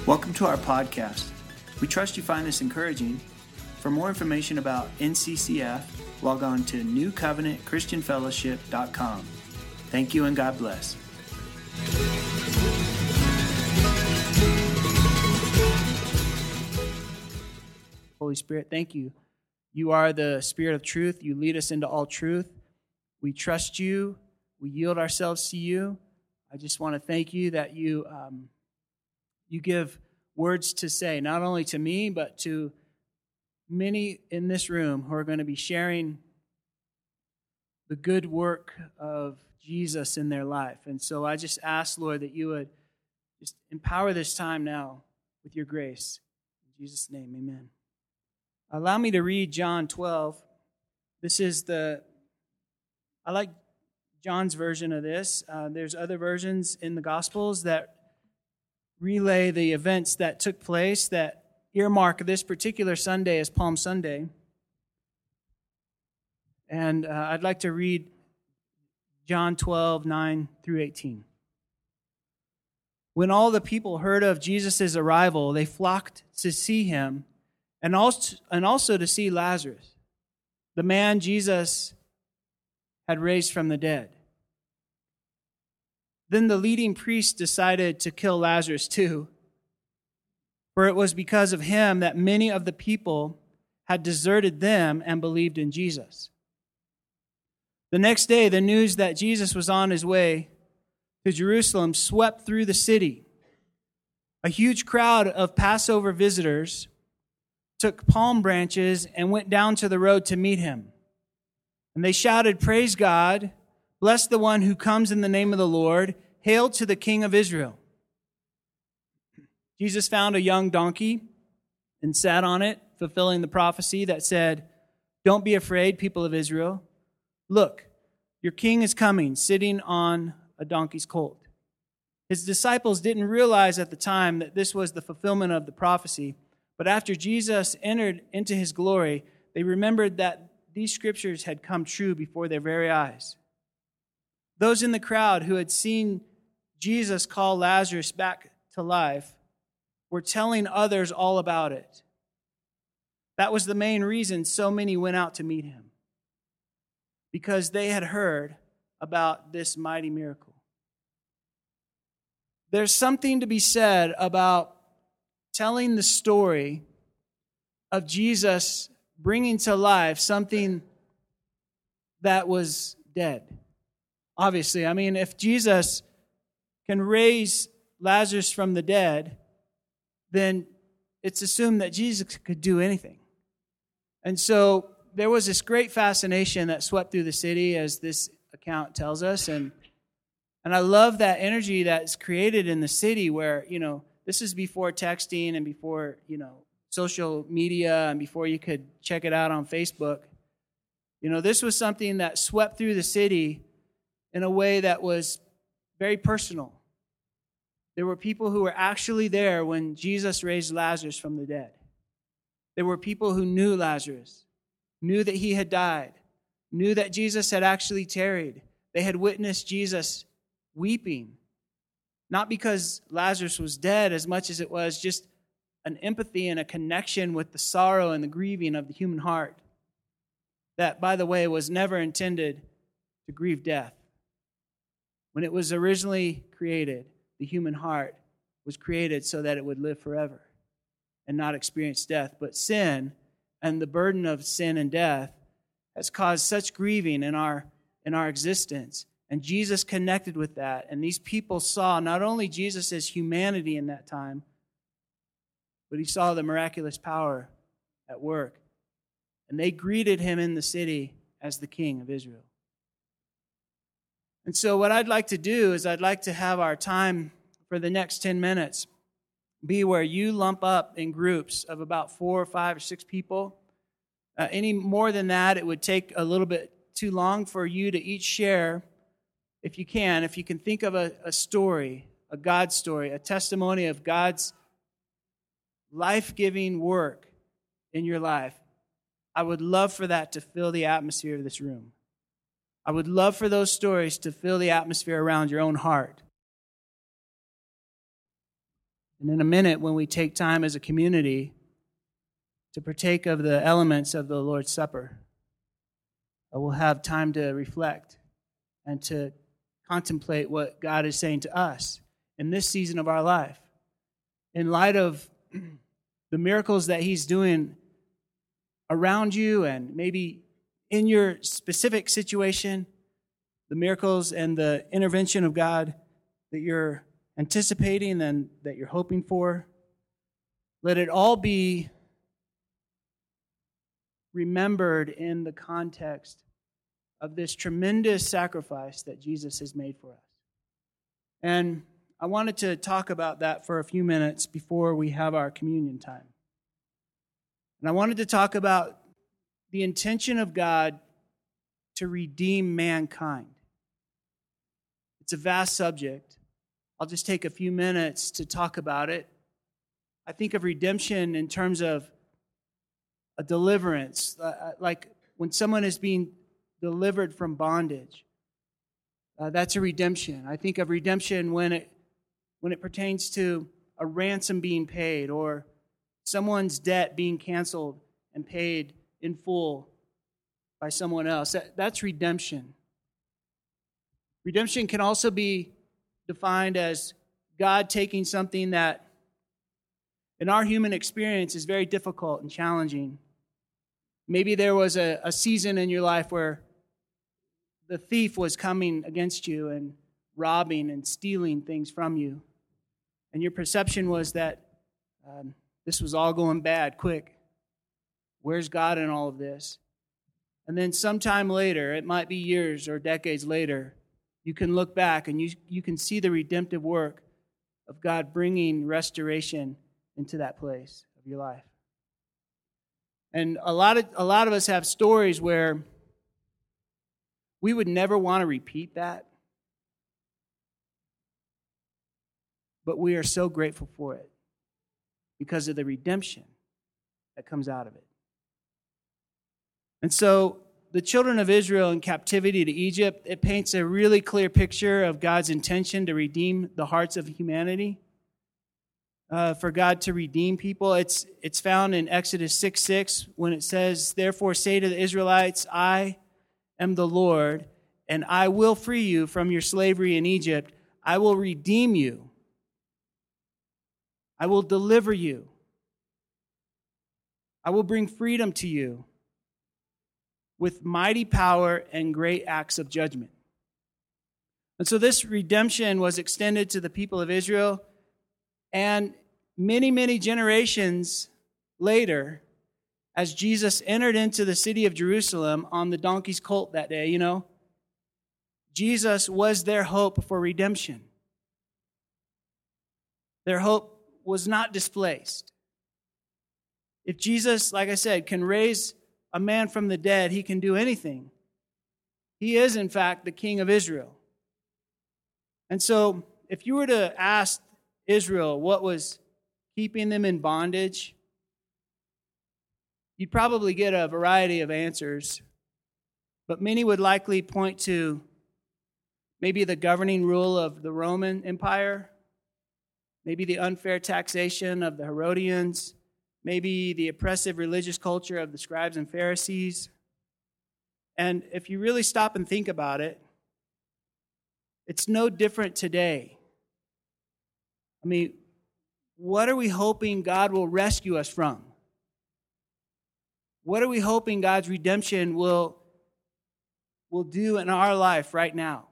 Welcome to our podcast. We trust you find this encouraging. For more information about NCCF, log on to newcovenantchristianfellowship.com. Thank you and God bless. Holy Spirit, thank you. You are the Spirit of truth. You lead us into all truth. We trust you. We yield ourselves to you. I just want to thank you that you give words to say, not only to me, but to many in this room who are going to be sharing the good work of Jesus in their life. And so I just ask, Lord, that you would just empower this time now with your grace. In Jesus' name, amen. Allow me to read John 12. I like John's version of this. There's other versions in the Gospels that relay the events that took place that earmark this particular Sunday as Palm Sunday. And I'd like to read John 12, 9 through 18. When all the people heard of Jesus' arrival, they flocked to see him and also to see Lazarus, the man Jesus had raised from the dead. Then the leading priests decided to kill Lazarus too, for it was because of him that many of the people had deserted them and believed in Jesus. The next day, the news that Jesus was on his way to Jerusalem swept through the city. A huge crowd of Passover visitors took palm branches and went down to the road to meet him. And they shouted, "Praise God, bless the one who comes in the name of the Lord, hail to the King of Israel." Jesus found a young donkey and sat on it, fulfilling the prophecy that said, "Don't be afraid, people of Israel. Look, your king is coming, sitting on a donkey's colt." His disciples didn't realize at the time that this was the fulfillment of the prophecy, but after Jesus entered into his glory, they remembered that these scriptures had come true before their very eyes. Those in the crowd who had seen Jesus call Lazarus back to life were telling others all about it. That was the main reason so many went out to meet him, because they had heard about this mighty miracle. There's something to be said about telling the story of Jesus bringing to life something that was dead. Obviously, I mean, if Jesus can raise Lazarus from the dead, then it's assumed that Jesus could do anything. And so there was this great fascination that swept through the city, as this account tells us. And I love that energy that's created in the city where, this is before texting and before, social media and before you could check it out on Facebook. This was something that swept through the city in a way that was very personal. There were people who were actually there when Jesus raised Lazarus from the dead. There were people who knew Lazarus, knew that he had died, knew that Jesus had actually tarried. They had witnessed Jesus weeping, not because Lazarus was dead as much as it was just an empathy and a connection with the sorrow and the grieving of the human heart. That, by the way, was never intended to grieve death. When it was originally created, the human heart was created so that it would live forever and not experience death. But sin and the burden of sin and death has caused such grieving in our existence. And Jesus connected with that. And these people saw not only Jesus' humanity in that time, but he saw the miraculous power at work. And they greeted him in the city as the King of Israel. And so what I'd like to do is I'd like to have our time for the next 10 minutes be where you lump up in groups of about 4 or 5 or 6 people. Any more than that, it would take a little bit too long for you to each share, if you can think of a story, a God story, a testimony of God's life-giving work in your life. I would love for that to fill the atmosphere of this room. I would love for those stories to fill the atmosphere around your own heart. And in a minute, when we take time as a community to partake of the elements of the Lord's Supper, we'll have time to reflect and to contemplate what God is saying to us in this season of our life. In light of the miracles that He's doing around you and maybe in your specific situation, the miracles and the intervention of God that you're anticipating and that you're hoping for, let it all be remembered in the context of this tremendous sacrifice that Jesus has made for us. And I wanted to talk about that for a few minutes before we have our communion time. And I wanted to talk about the intention of God to redeem mankind. It's a vast subject. I'll just take a few minutes to talk about it. I think of redemption in terms of a deliverance, like when someone is being delivered from bondage. That's a redemption. I think of redemption when it pertains to a ransom being paid or someone's debt being canceled and paid in full by someone else. That's redemption. Redemption can also be defined as God taking something that in our human experience is very difficult and challenging. Maybe there was a season in your life where the thief was coming against you and robbing and stealing things from you. And your perception was that this was all going bad, quick. Where's God in all of this? And then sometime later, it might be years or decades later, you can look back and you can see the redemptive work of God bringing restoration into that place of your life. And a lot of us have stories where we would never want to repeat that, but we are so grateful for it because of the redemption that comes out of it. And so the children of Israel in captivity to Egypt, it paints a really clear picture of God's intention to redeem the hearts of humanity, for God to redeem people. It's found in Exodus 6:6 when it says, "Therefore say to the Israelites, I am the Lord, and I will free you from your slavery in Egypt. I will redeem you. I will deliver you. I will bring freedom to you with mighty power and great acts of judgment." And so this redemption was extended to the people of Israel, and many, many generations later, as Jesus entered into the city of Jerusalem on the donkey's colt that day, Jesus was their hope for redemption. Their hope was not displaced. If Jesus, like I said, can raise a man from the dead, He can do anything. He is, in fact, the King of Israel. And so, if you were to ask Israel what was keeping them in bondage, you'd probably get a variety of answers. But many would likely point to maybe the governing rule of the Roman Empire, maybe the unfair taxation of the Herodians, maybe the oppressive religious culture of the scribes and Pharisees. And if you really stop and think about it, it's no different today. I mean, what are we hoping God will rescue us from? What are we hoping God's redemption will do in our life right now?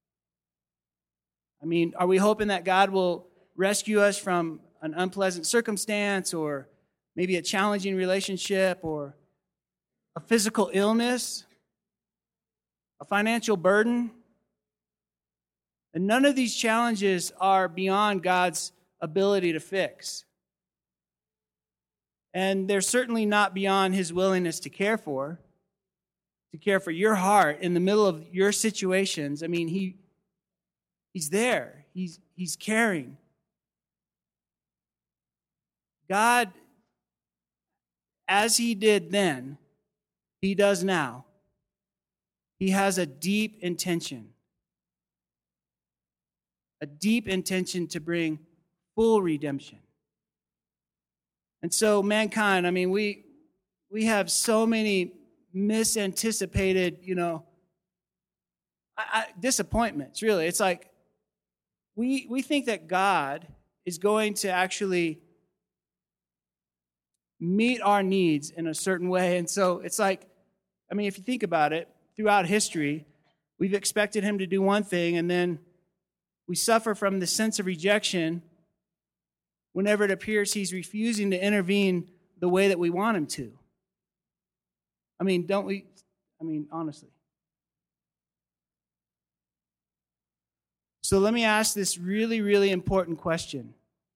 I mean, are we hoping that God will rescue us from an unpleasant circumstance or maybe a challenging relationship or a physical illness, a financial burden? And none of these challenges are beyond God's ability to fix. And they're certainly not beyond His willingness to care for your heart in the middle of your situations. I mean, He's there. He's caring. God, as He did then, He does now. He has a deep intention to bring full redemption. And so mankind, I mean, we have so many misanticipated, disappointments, really. It's like we think that God is going to actually meet our needs in a certain way. And so it's like, I mean, if you think about it, throughout history, we've expected him to do one thing, and then we suffer from the sense of rejection whenever it appears he's refusing to intervene the way that we want him to. I mean, don't we? I mean, honestly. So let me ask this really, really important question.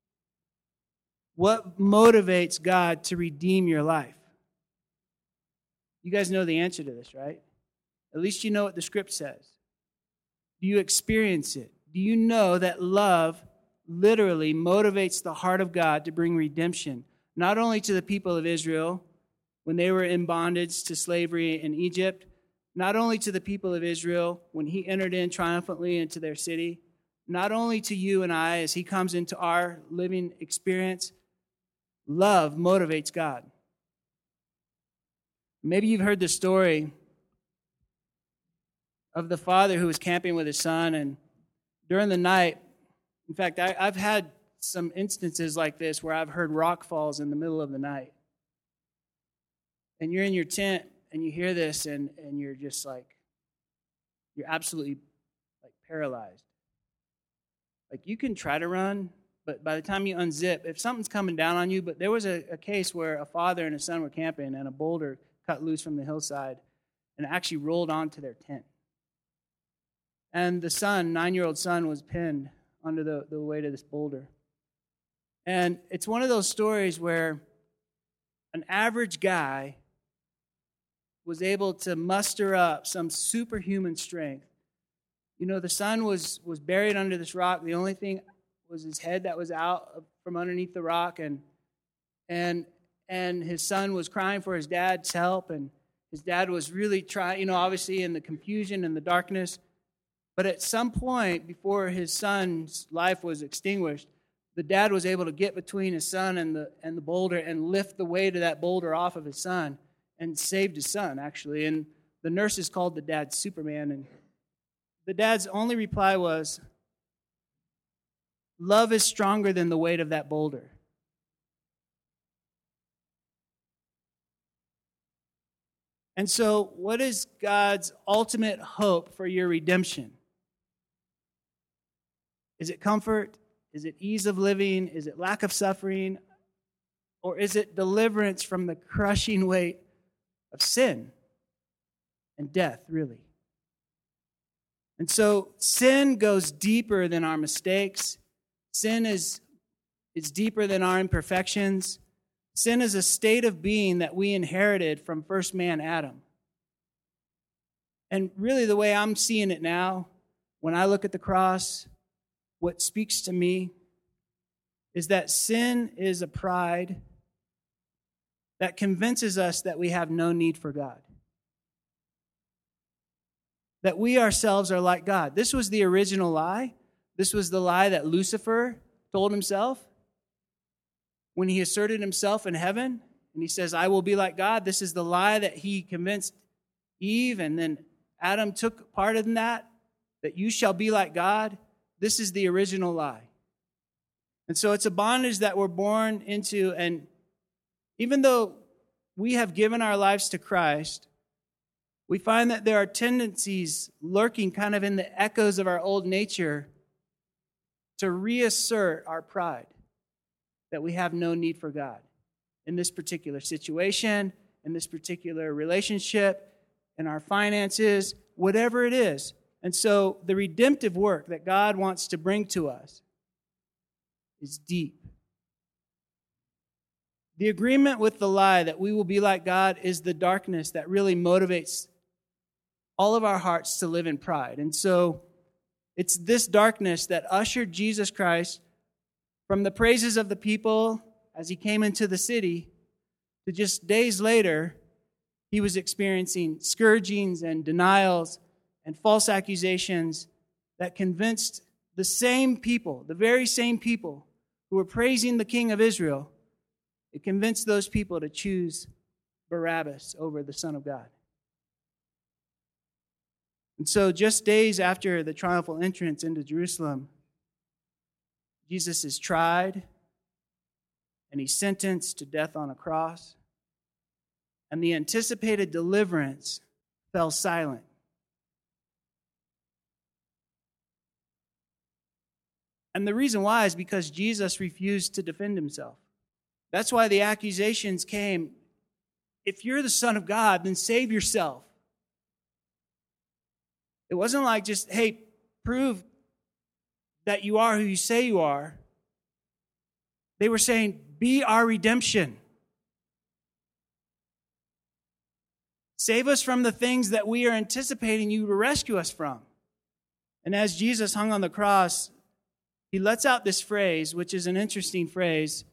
What motivates God to redeem your life? You guys know the answer to this, right? At least you know what the script says. Do you experience it? Do you know that love literally motivates the heart of God to bring redemption, not only to the people of Israel when they were in bondage to slavery in Egypt, not only to the people of Israel when he entered in triumphantly into their city, not only to you and I as he comes into our living experience. Love motivates God. Maybe you've heard the story of the father who was camping with his son, and during the night, in fact, I've had some instances like this where I've heard rock falls in the middle of the night. And you're in your tent, and you hear this, and you're just like, you're absolutely like paralyzed. Like you can try to run, but by the time you unzip, if something's coming down on you, but there was a case where a father and a son were camping, and a boulder cut loose from the hillside and actually rolled onto their tent. And the son, 9-year-old son, was pinned under the weight of this boulder. And it's one of those stories where an average guy was able to muster up some superhuman strength. You know, the son was buried under this rock. The only thing was his head that was out from underneath the rock, and his son was crying for his dad's help, and his dad was really trying, obviously in the confusion and the darkness. But at some point before his son's life was extinguished, the dad was able to get between his son and the boulder and lift the weight of that boulder off of his son and saved his son, actually. And the nurses called the dad Superman, and the dad's only reply was, "Love is stronger than the weight of that boulder." And so, what is God's ultimate hope for your redemption? Is it comfort? Is it ease of living? Is it lack of suffering? Or is it deliverance from the crushing weight of sin and death, really? And so, sin goes deeper than our mistakes. Sin is deeper than our imperfections. Sin is a state of being that we inherited from first man, Adam. And really the way I'm seeing it now, when I look at the cross, what speaks to me is that sin is a pride that convinces us that we have no need for God. That we ourselves are like God. This was the original lie. This was the lie that Lucifer told himself when he asserted himself in heaven, and he says, "I will be like God." This is the lie that he convinced Eve, and then Adam took part in that you shall be like God. This is the original lie. And so it's a bondage that we're born into, and even though we have given our lives to Christ, we find that there are tendencies lurking kind of in the echoes of our old nature to reassert our pride, that we have no need for God in this particular situation, in this particular relationship, in our finances, whatever it is. And so the redemptive work that God wants to bring to us is deep. The agreement with the lie that we will be like God is the darkness that really motivates all of our hearts to live in pride. And so it's this darkness that ushered Jesus Christ from the praises of the people as he came into the city to just days later, he was experiencing scourgings and denials and false accusations that convinced the same people, the very same people who were praising the King of Israel, It convinced those people to choose Barabbas over the Son of God. And so just days after the triumphal entrance into Jerusalem, Jesus is tried and he's sentenced to death on a cross. And the anticipated deliverance fell silent. And the reason why is because Jesus refused to defend himself. That's why the accusations came. If you're the Son of God, then save yourself. It wasn't like just, hey, prove that you are who you say you are. They were saying, be our redemption. Save us from the things that we are anticipating you to rescue us from. And as Jesus hung on the cross, he lets out this phrase, which is an interesting phrase.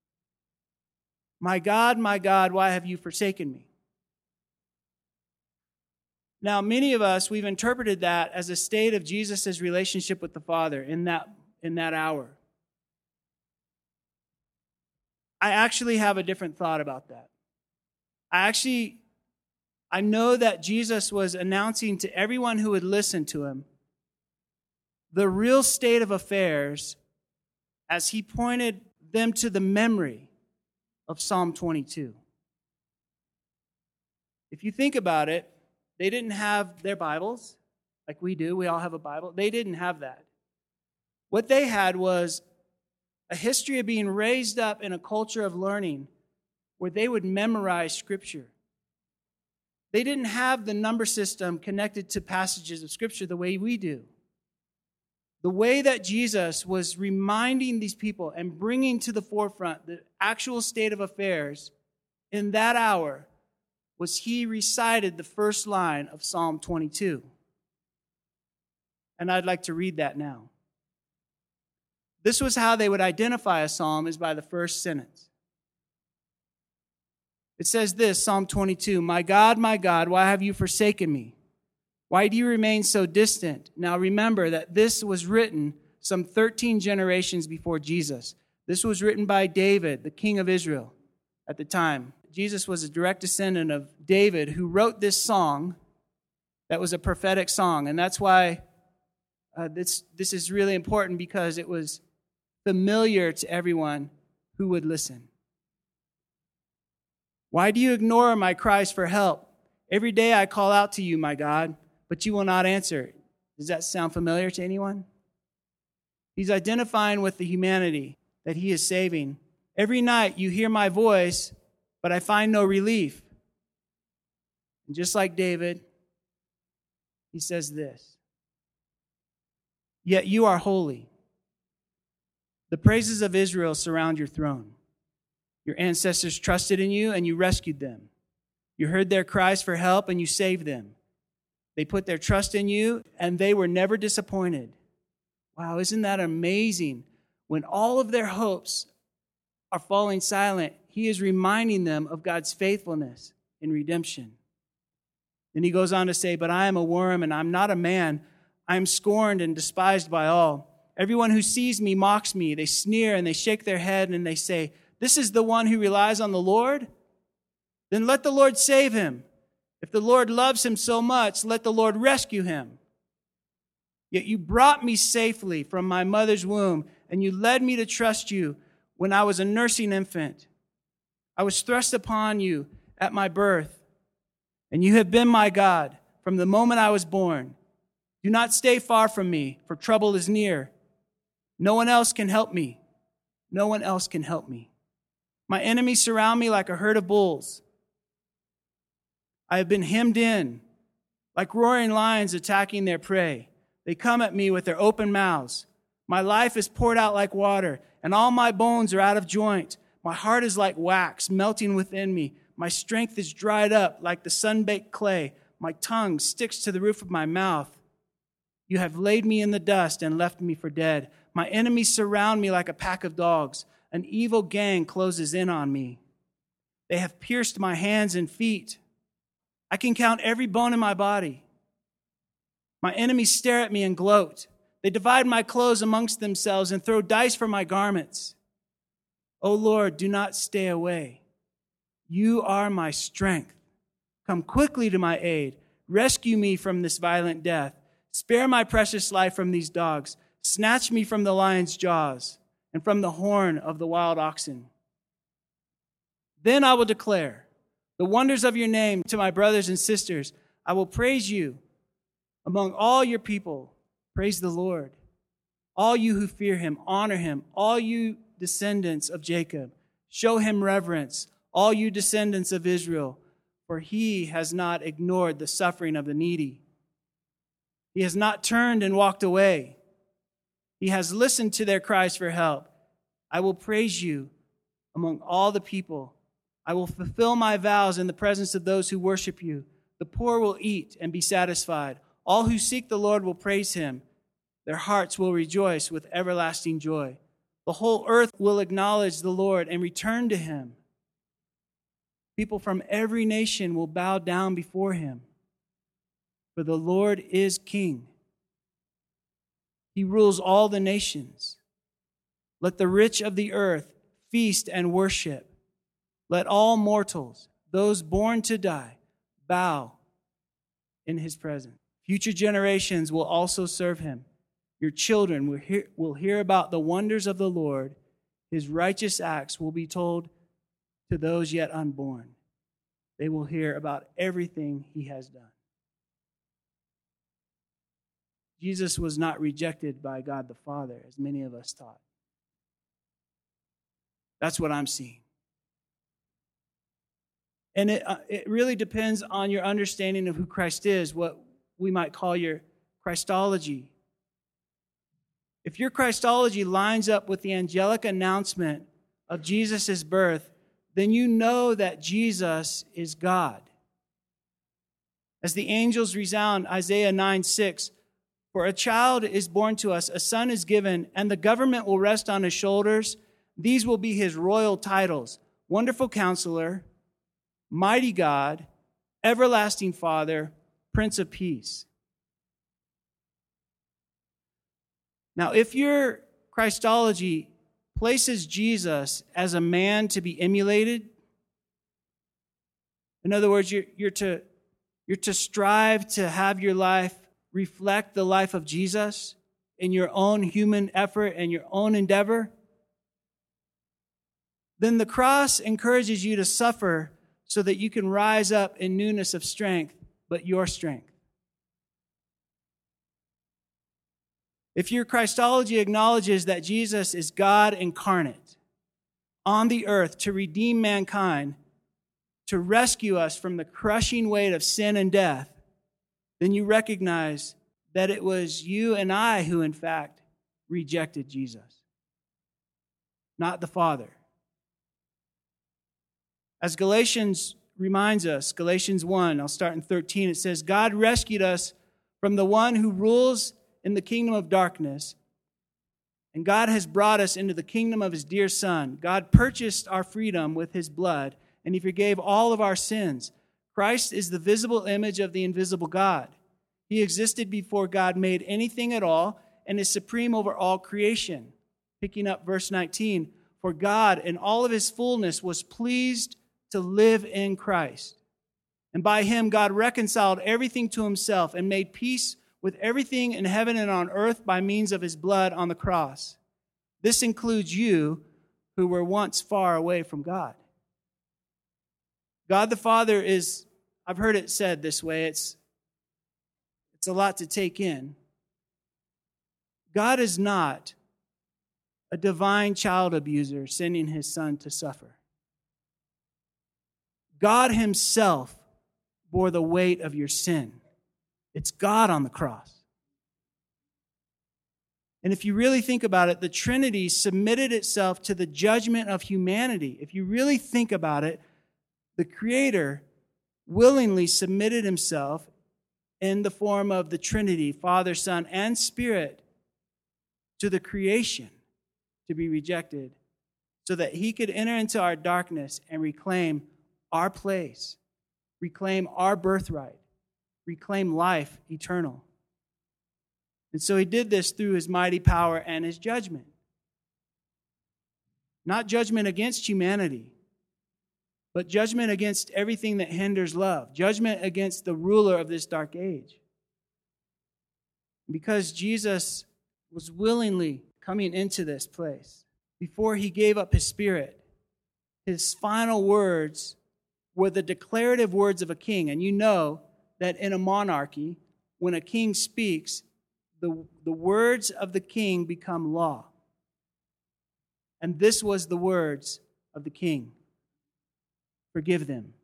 My God, why have you forsaken me? Now, many of us, we've interpreted that as a state of Jesus' relationship with the Father in that hour. I actually have a different thought about that. I know that Jesus was announcing to everyone who would listen to him the real state of affairs as he pointed them to the memory of Psalm 22. If you think about it, they didn't have their Bibles like we do. We all have a Bible. They didn't have that. What they had was a history of being raised up in a culture of learning where they would memorize Scripture. They didn't have the number system connected to passages of Scripture the way we do. The way that Jesus was reminding these people and bringing to the forefront the actual state of affairs in that hour was he recited the first line of Psalm 22. And I'd like to read that now. This was how they would identify a psalm, is by the first sentence. It says this, Psalm 22, my God, why have you forsaken me? Why do you remain so distant? Now remember that this was written some 13 generations before Jesus. This was written by David, the king of Israel at the time. Jesus was a direct descendant of David, who wrote this song that was a prophetic song. And that's why this is really important, because it was familiar to everyone who would listen. Why do you ignore my cries for help? Every day I call out to you, my God, but you will not answer. Does that sound familiar to anyone? He's identifying with the humanity that he is saving. Every night you hear my voice, but I find no relief. And just like David, he says this, yet you are holy. The praises of Israel surround your throne. Your ancestors trusted in you, and you rescued them. You heard their cries for help, and you saved them. They put their trust in you, and they were never disappointed. Wow, isn't that amazing? When all of their hopes are falling silent, he is reminding them of God's faithfulness in redemption. Then he goes on to say, but I am a worm, and I'm not a man. I am scorned and despised by all. Everyone who sees me mocks me. They sneer and they shake their head and they say, this is the one who relies on the Lord? Then let the Lord save him. If the Lord loves him so much, let the Lord rescue him. Yet you brought me safely from my mother's womb, and you led me to trust you when I was a nursing infant. I was thrust upon you at my birth, and you have been my God from the moment I was born. Do not stay far from me, for trouble is near. No one else can help me. No one else can help me. My enemies surround me like a herd of bulls. I have been hemmed in, like roaring lions attacking their prey. They come at me with their open mouths. My life is poured out like water, and all my bones are out of joint. My heart is like wax melting within me. My strength is dried up like the sun-baked clay. My tongue sticks to the roof of my mouth. You have laid me in the dust and left me for dead. My enemies surround me like a pack of dogs. An evil gang closes in on me. They have pierced my hands and feet. I can count every bone in my body. My enemies stare at me and gloat. They divide my clothes amongst themselves and throw dice for my garments. O Lord, do not stay away. You are my strength. Come quickly to my aid. Rescue me from this violent death. Spare my precious life from these dogs. Snatch me from the lion's jaws and from the horn of the wild oxen. Then I will declare the wonders of your name to my brothers and sisters. I will praise you among all your people. Praise the Lord. All you who fear him, honor him. All you descendants of Jacob, show him reverence. All you descendants of Israel, for he has not ignored the suffering of the needy. He has not turned and walked away. He has listened to their cries for help. I will praise you among all the people. I will fulfill my vows in the presence of those who worship you. The poor will eat and be satisfied. All who seek the Lord will praise him. Their hearts will rejoice with everlasting joy. The whole earth will acknowledge the Lord and return to him. People from every nation will bow down before him. For the Lord is king. He rules all the nations. Let the rich of the earth feast and worship. Let all mortals, those born to die, bow in his presence. Future generations will also serve him. Your children will hear about the wonders of the Lord. His righteous acts will be told to those yet unborn. They will hear about everything he has done. Jesus was not rejected by God the Father, as many of us thought. That's what I'm seeing. And it really depends on your understanding of who Christ is, what we might call your Christology. If your Christology lines up with the angelic announcement of Jesus' birth, then you know that Jesus is God. As the angels resound, Isaiah 9:6, for a child is born to us, a son is given, and the government will rest on his shoulders. These will be his royal titles: Wonderful Counselor, Mighty God, Everlasting Father, Prince of Peace. Now, if your Christology places Jesus as a man to be emulated, in other words, you're to strive to have your life reflect the life of Jesus in your own human effort and your own endeavor, then the cross encourages you to suffer so that you can rise up in newness of strength, but your strength. If your Christology acknowledges that Jesus is God incarnate on the earth to redeem mankind, to rescue us from the crushing weight of sin and death, then you recognize that it was you and I who, in fact, rejected Jesus, not the Father. As Galatians reminds us, Galatians 1, I'll start in 13, it says, God rescued us from the one who rules in the kingdom of darkness, and God has brought us into the kingdom of his dear Son. God purchased our freedom with his blood, and he forgave all of our sins. Christ is the visible image of the invisible God. He existed before God made anything at all and is supreme over all creation. Picking up verse 19, for God in all of his fullness was pleased to live in Christ. And by him God reconciled everything to himself and made peace with everything in heaven and on earth by means of his blood on the cross. This includes you who were once far away from God. God the Father is, I've heard it said this way, it's a lot to take in. God is not a divine child abuser sending his Son to suffer. God himself bore the weight of your sin. It's God on the cross. And if you really think about it, the Trinity submitted itself to the judgment of humanity. If you really think about it, the Creator willingly submitted himself in the form of the Trinity, Father, Son, and Spirit, to the creation to be rejected so that he could enter into our darkness and reclaim our place, reclaim our birthright, reclaim life eternal. And so he did this through his mighty power and his judgment. Not judgment against humanity, but judgment against everything that hinders love. Judgment against the ruler of this dark age. Because Jesus was willingly coming into this place, before he gave up his spirit, his final words were the declarative words of a king. And you know that in a monarchy, when a king speaks, the words of the king become law. And this was the words of the king. Forgive them.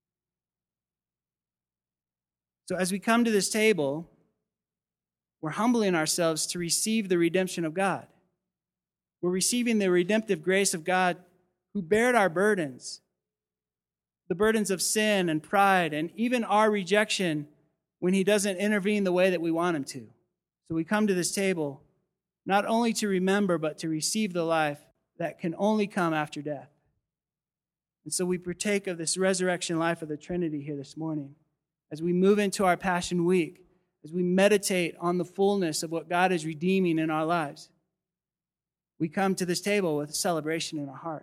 So as we come to this table, we're humbling ourselves to receive the redemption of God. We're receiving the redemptive grace of God who bared our burdens, the burdens of sin and pride, and even our rejection when he doesn't intervene the way that we want him to. So we come to this table not only to remember, but to receive the life that can only come after death. And so we partake of this resurrection life of the Trinity here this morning as we move into our Passion Week, as we meditate on the fullness of what God is redeeming in our lives. We come to this table with a celebration in our heart.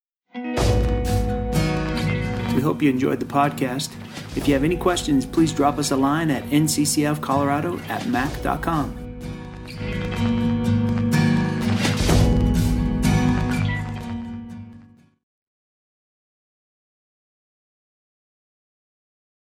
We hope you enjoyed the podcast. If you have any questions, please drop us a line at nccfcolorado@mac.com.